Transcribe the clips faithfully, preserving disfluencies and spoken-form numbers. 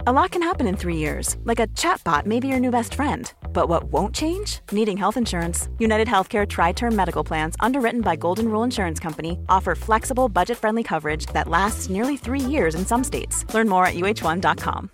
A lot can happen in three years, like a chatbot may be your new best friend. But what won't change? Needing health insurance. United Healthcare Tri-Term Medical Plans, underwritten by Golden Rule Insurance Company, offer flexible, budget-friendly coverage that lasts nearly three years in some states. Learn more at U H one dot com.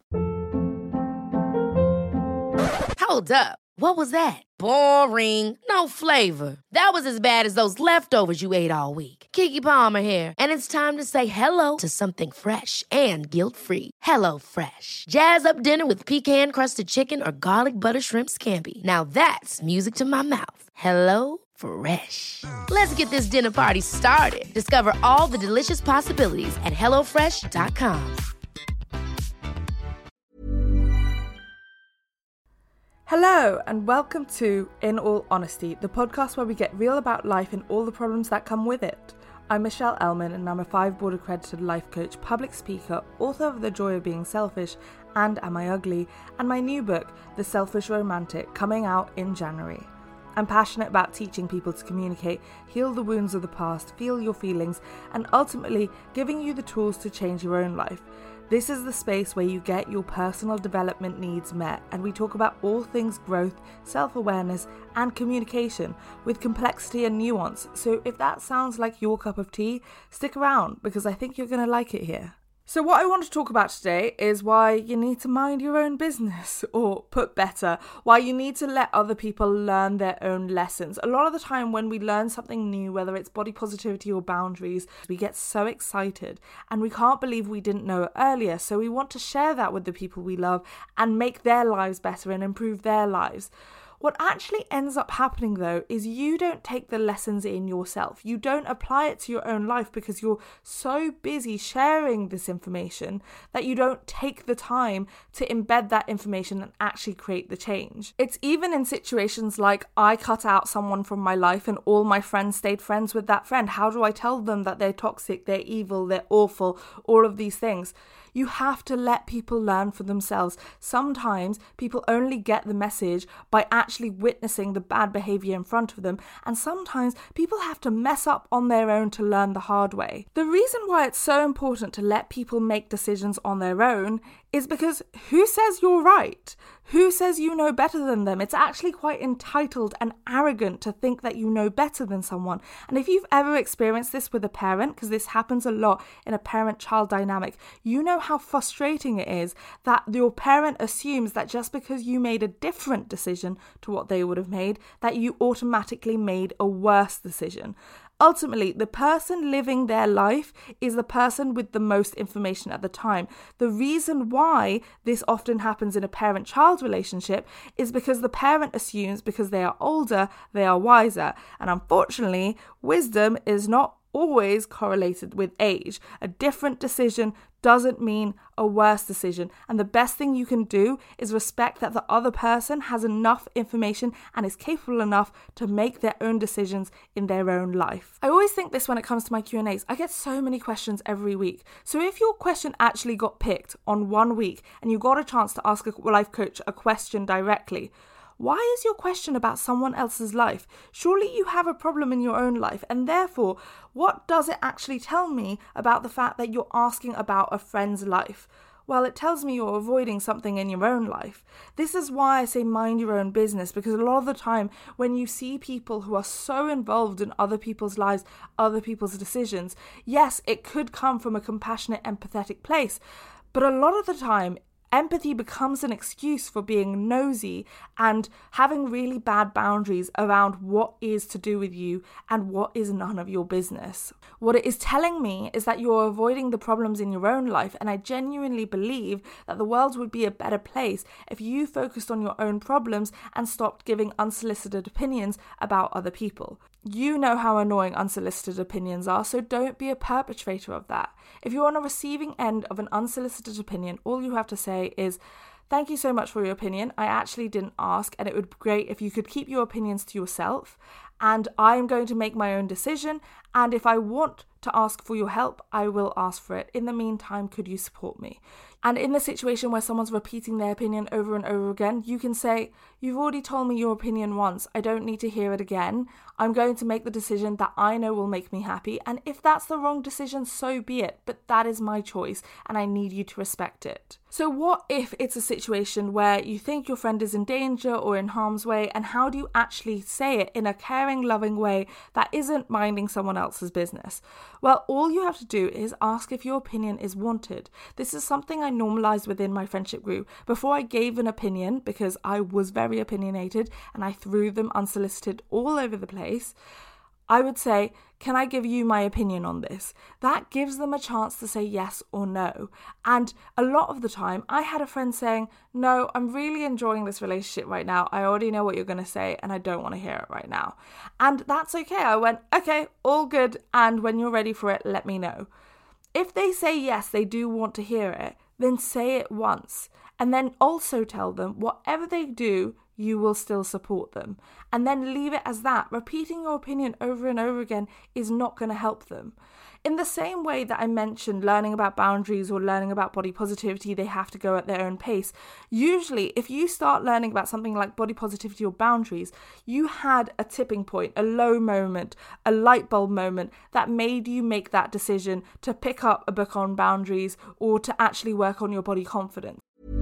Hold up. What was that? Boring. No flavor. That was as bad as those leftovers you ate all week. Keke Palmer here, and it's time to say hello to something fresh and guilt-free. Hello Fresh. Jazz up dinner with pecan-crusted chicken or garlic butter shrimp scampi. Now that's music to my mouth. Hello Fresh. Let's get this dinner party started. Discover all the delicious possibilities at hello fresh dot com. Hello and welcome to In All Honesty, the podcast where we get real about life and all the problems that come with it. I'm Michelle Elman and I'm a five-board accredited life coach, public speaker, author of The Joy of Being Selfish and Am I Ugly, and my new book, The Selfish Romantic, coming out in January. I'm passionate about teaching people to communicate, heal the wounds of the past, feel your feelings, and ultimately giving you the tools to change your own life. This is the space where you get your personal development needs met, and we talk about all things growth, self-awareness, and communication with complexity and nuance. So if that sounds like your cup of tea, stick around because I think you're going to like it here. So what I want to talk about today is why you need to mind your own business, or put better, why you need to let other people learn their own lessons. A lot of the time when we learn something new, whether it's body positivity or boundaries, we get so excited and we can't believe we didn't know it earlier. So we want to share that with the people we love and make their lives better and improve their lives. What actually ends up happening though is you don't take the lessons in yourself. You don't apply it to your own life because you're so busy sharing this information that you don't take the time to embed that information and actually create the change. It's even in situations like I cut out someone from my life and all my friends stayed friends with that friend. How do I tell them that they're toxic, they're evil, they're awful, all of these things? You have to let people learn for themselves. Sometimes people only get the message by actually witnessing the bad behavior in front of them, and sometimes people have to mess up on their own to learn the hard way. The reason why it's so important to let people make decisions on their own is because who says you're right? Who says you know better than them? It's actually quite entitled and arrogant to think that you know better than someone. And if you've ever experienced this with a parent, because this happens a lot in a parent-child dynamic, you know how frustrating it is that your parent assumes that just because you made a different decision to what they would have made, that you automatically made a worse decision. Ultimately, the person living their life is the person with the most information at the time. The reason why this often happens in a parent-child relationship is because the parent assumes because they are older, they are wiser. And unfortunately, wisdom is not always correlated with age. A different decision doesn't mean a worse decision. And the best thing you can do is respect that the other person has enough information and is capable enough to make their own decisions in their own life. I always think this when it comes to my Q and A's. I get so many questions every week. So if your question actually got picked on one week and you got a chance to ask a life coach a question directly, why is your question about someone else's life? Surely you have a problem in your own life, and therefore, what does it actually tell me about the fact that you're asking about a friend's life? Well, it tells me you're avoiding something in your own life. This is why I say mind your own business, because a lot of the time when you see people who are so involved in other people's lives, other people's decisions, yes, it could come from a compassionate, empathetic place, but a lot of the time, empathy becomes an excuse for being nosy and having really bad boundaries around what is to do with you and what is none of your business. What it is telling me is that you're avoiding the problems in your own life, and I genuinely believe that the world would be a better place if you focused on your own problems and stopped giving unsolicited opinions about other people. You know how annoying unsolicited opinions are, so don't be a perpetrator of that. If you're on a receiving end of an unsolicited opinion, all you have to say is, "Thank you so much for your opinion. I actually didn't ask, and it would be great if you could keep your opinions to yourself. And I'm going to make my own decision. And if I want to ask for your help, I will ask for it. In the meantime, could you support me?" And in the situation where someone's repeating their opinion over and over again, you can say, "You've already told me your opinion once. I don't need to hear it again. I'm going to make the decision that I know will make me happy. And if that's the wrong decision, so be it. But that is my choice, and I need you to respect it." So what if it's a situation where you think your friend is in danger or in harm's way, and how do you actually say it in a caring, loving way that isn't minding someone else's business? Well, all you have to do is ask if your opinion is wanted. This is something I normalized within my friendship group. Before I gave an opinion, because I was very opinionated and I threw them unsolicited all over the place, I would say, can I give you my opinion on this? That gives them a chance to say yes or no. And a lot of the time, I had a friend saying, no, I'm really enjoying this relationship right now. I already know what you're going to say and I don't want to hear it right now. And that's okay. I went, okay, all good. And when you're ready for it, let me know. If they say yes, they do want to hear it, then say it once. And then also tell them whatever they do, you will still support them. And then leave it as that. Repeating your opinion over and over again is not going to help them. In the same way that I mentioned learning about boundaries or learning about body positivity, they have to go at their own pace. Usually, if you start learning about something like body positivity or boundaries, you had a tipping point, a low moment, a light bulb moment that made you make that decision to pick up a book on boundaries or to actually work on your body confidence.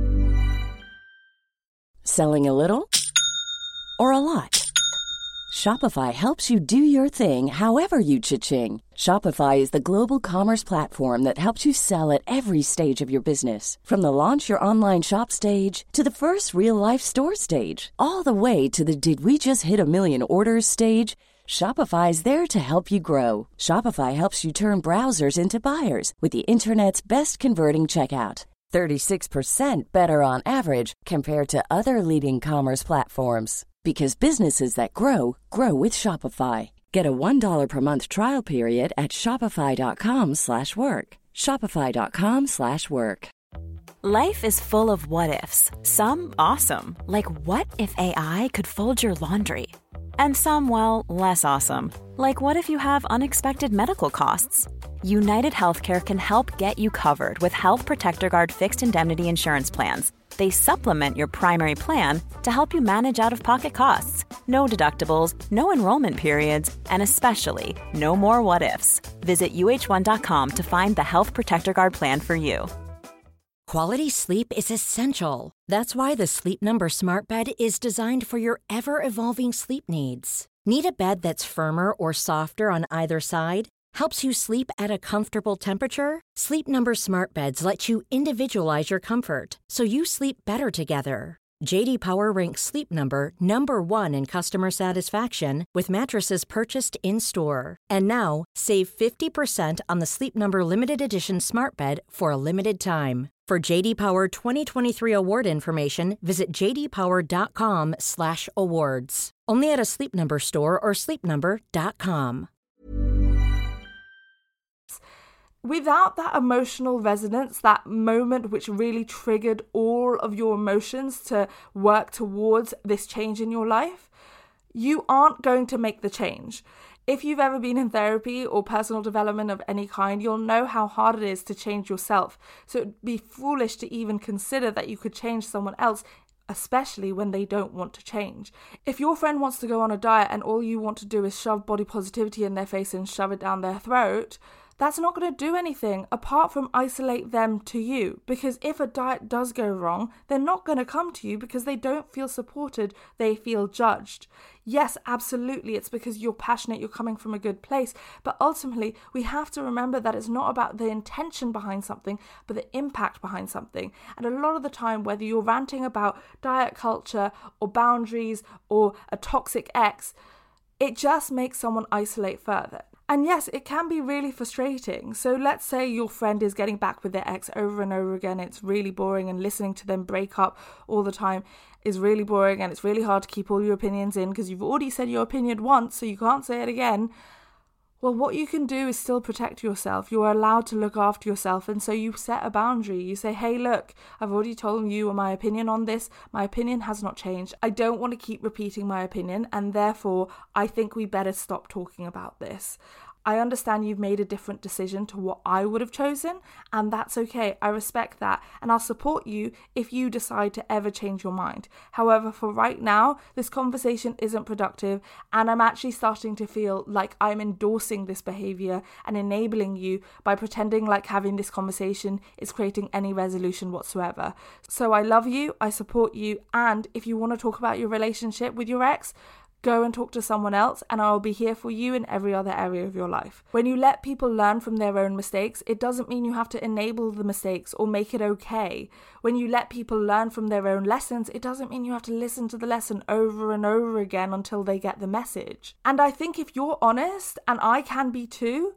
Selling a little or a lot? Shopify helps you do your thing however you cha-ching. Shopify is the global commerce platform that helps you sell at every stage of your business. From the launch your online shop stage to the first real-life store stage, all the way to the did we just hit a million orders stage. Shopify is there to help you grow. Shopify helps you turn browsers into buyers with the internet's best converting checkout. thirty-six percent better on average compared to other leading commerce platforms. Because businesses that grow, grow with Shopify. Get a one dollar per month trial period at shopify.com slash work. Shopify.com slash work. Life is full of what-ifs. Some awesome, like what if A I could fold your laundry? And some, well, less awesome, like what if you have unexpected medical costs? United Healthcare can help get you covered with Health Protector Guard fixed indemnity insurance plans. They supplement your primary plan to help you manage out-of-pocket costs. No deductibles, no enrollment periods, and especially no more what-ifs. Visit U H one dot com to find the Health Protector Guard plan for you. Quality sleep is essential. That's why the Sleep Number Smart Bed is designed for your ever-evolving sleep needs. Need a bed that's firmer or softer on either side? Helps you sleep at a comfortable temperature? Sleep Number Smart Beds let you individualize your comfort, so you sleep better together. J D Power ranks Sleep Number number one in customer satisfaction with mattresses purchased in-store. And now, save fifty percent on the Sleep Number Limited Edition Smart Bed for a limited time. For J D Power twenty twenty-three award information, visit jdpower.com slash awards. Only at a Sleep Number store or sleep number dot com. Without that emotional resonance, that moment which really triggered all of your emotions to work towards this change in your life, you aren't going to make the change. If you've ever been in therapy or personal development of any kind, you'll know how hard it is to change yourself. So it'd be foolish to even consider that you could change someone else, especially when they don't want to change. If your friend wants to go on a diet and all you want to do is shove body positivity in their face and shove it down their throat, that's not going to do anything apart from isolate them to you. Because if a diet does go wrong, they're not going to come to you because they don't feel supported, they feel judged. Yes, absolutely, it's because you're passionate, you're coming from a good place, but ultimately we have to remember that it's not about the intention behind something, but the impact behind something. And a lot of the time, whether you're ranting about diet culture or boundaries or a toxic ex, it just makes someone isolate further. And yes, it can be really frustrating. So let's say your friend is getting back with their ex over and over again. It's really boring, and listening to them break up all the time is really boring, and it's really hard to keep all your opinions in because you've already said your opinion once, so you can't say it again. Well, what you can do is still protect yourself. You're allowed to look after yourself, and so you set a boundary. You say, hey, look, I've already told you my opinion on this. My opinion has not changed. I don't want to keep repeating my opinion, and therefore I think we better stop talking about this. I understand you've made a different decision to what I would have chosen, and that's okay. I respect that, and I'll support you if you decide to ever change your mind. However, for right now, this conversation isn't productive, and I'm actually starting to feel like I'm endorsing this behavior and enabling you by pretending like having this conversation is creating any resolution whatsoever. So I love you, I support you, and if you want to talk about your relationship with your ex, go and talk to someone else, and I'll be here for you in every other area of your life. When you let people learn from their own mistakes, it doesn't mean you have to enable the mistakes or make it okay. When you let people learn from their own lessons, it doesn't mean you have to listen to the lesson over and over again until they get the message. And I think if you're honest, and I can be too,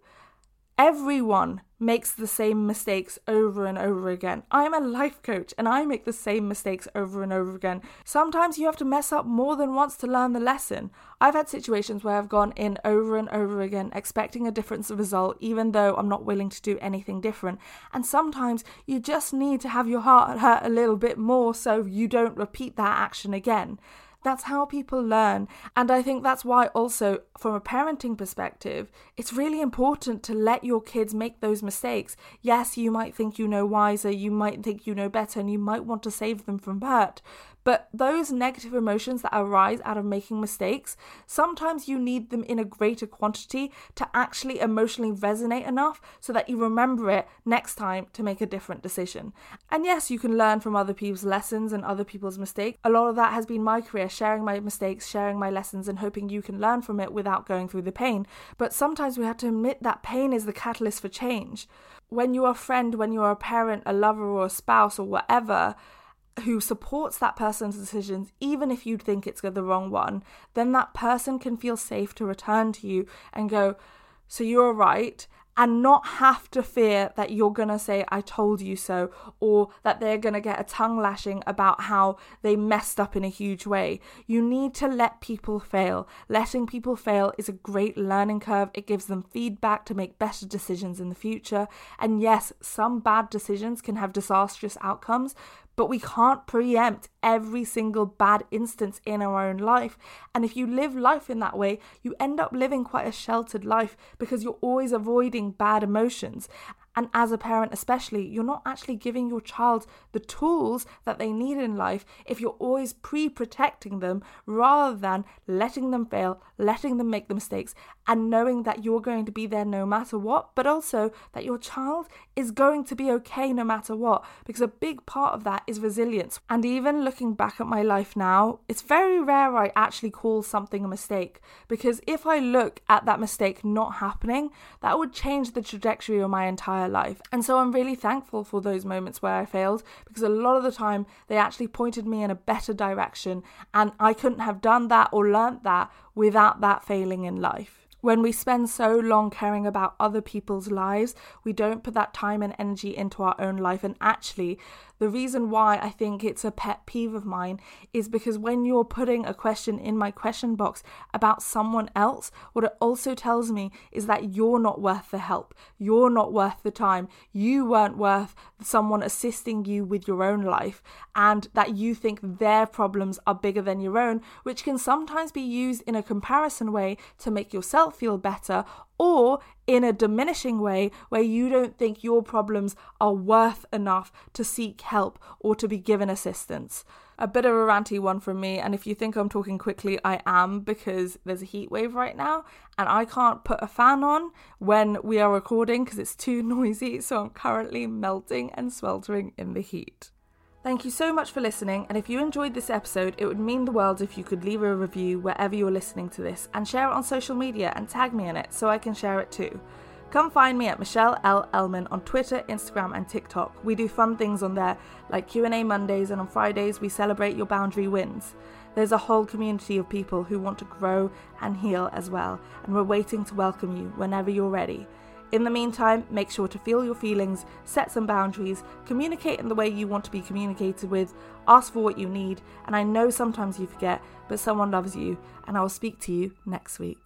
everyone makes the same mistakes over and over again. I'm a life coach and I make the same mistakes over and over again. Sometimes you have to mess up more than once to learn the lesson. I've had situations where I've gone in over and over again expecting a different result, even though I'm not willing to do anything different. And sometimes you just need to have your heart hurt a little bit more so you don't repeat that action again. That's how people learn. And I think that's why also from a parenting perspective, it's really important to let your kids make those mistakes. Yes, you might think you know wiser, you might think you know better, and you might want to save them from hurt. But those negative emotions that arise out of making mistakes, sometimes you need them in a greater quantity to actually emotionally resonate enough so that you remember it next time to make a different decision. And yes, you can learn from other people's lessons and other people's mistakes. A lot of that has been my career, sharing my mistakes, sharing my lessons, and hoping you can learn from it without going through the pain. But sometimes we have to admit that pain is the catalyst for change. When you're a friend, when you're a parent, a lover, or a spouse, or whatever, who supports that person's decisions, even if you think it's the wrong one, then that person can feel safe to return to you and go, so you're right, and not have to fear that you're going to say, I told you so, or that they're going to get a tongue lashing about how they messed up in a huge way. You need to let people fail. Letting people fail is a great learning curve. It gives them feedback to make better decisions in the future. And yes, some bad decisions can have disastrous outcomes, but we can't preempt every single bad instance in our own life. And if you live life in that way, you end up living quite a sheltered life because you're always avoiding bad emotions. And as a parent especially, you're not actually giving your child the tools that they need in life if you're always pre-protecting them rather than letting them fail, letting them make the mistakes, and knowing that you're going to be there no matter what, but also that your child is going to be okay no matter what, because a big part of that is resilience. And even looking back at my life now, it's very rare I actually call something a mistake, because if I look at that mistake not happening, that would change the trajectory of my entire life. And so I'm really thankful for those moments where I failed, because a lot of the time they actually pointed me in a better direction, and I couldn't have done that or learnt that without that failing in life. When we spend so long caring about other people's lives, we don't put that time and energy into our own life. And actually, the reason why I think it's a pet peeve of mine is because when you're putting a question in my question box about someone else, what it also tells me is that you're not worth the help. You're not worth the time. You weren't worth someone assisting you with your own life, and that you think their problems are bigger than your own, which can sometimes be used in a comparison way to make yourself feel better, or in a diminishing way where you don't think your problems are worth enough to seek help or to be given assistance. A bit of a ranty one from me, and if you think I'm talking quickly, I am, because there's a heat wave right now and I can't put a fan on when we are recording because it's too noisy, so I'm currently melting and sweltering in the heat. Thank you so much for listening, and if you enjoyed this episode, it would mean the world if you could leave a review wherever you're listening to this and share it on social media and tag me in it so I can share it too. Come find me at Michelle L. Ellman on Twitter, Instagram and TikTok. We do fun things on there like Q and A Mondays, and on Fridays we celebrate your boundary wins. There's a whole community of people who want to grow and heal as well, and we're waiting to welcome you whenever you're ready. In the meantime, make sure to feel your feelings, set some boundaries, communicate in the way you want to be communicated with, ask for what you need, and I know sometimes you forget, but someone loves you, and I will speak to you next week.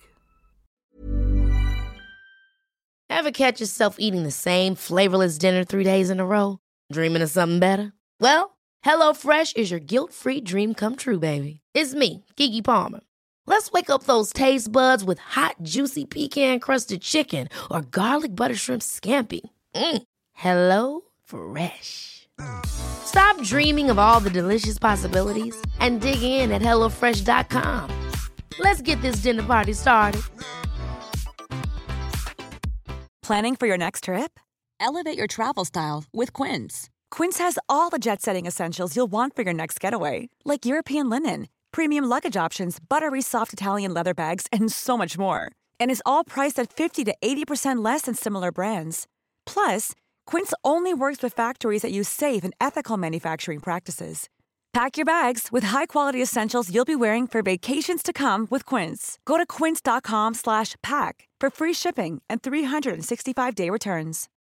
Ever catch yourself eating the same flavorless dinner three days in a row? Dreaming of something better? Well, HelloFresh is your guilt-free dream come true, baby. It's me, Keke Palmer. Let's wake up those taste buds with hot, juicy pecan-crusted chicken or garlic butter shrimp scampi. Mm. Hello Fresh. Stop dreaming of all the delicious possibilities and dig in at hello fresh dot com. Let's get this dinner party started. Planning for your next trip? Elevate your travel style with Quince. Quince has all the jet-setting essentials you'll want for your next getaway, like European linen, premium luggage options, buttery soft Italian leather bags, and so much more. And is all priced at fifty to eighty percent less than similar brands. Plus, Quince only works with factories that use safe and ethical manufacturing practices. Pack your bags with high-quality essentials you'll be wearing for vacations to come with Quince. Go to quince dot com slash pack for free shipping and three sixty-five day returns.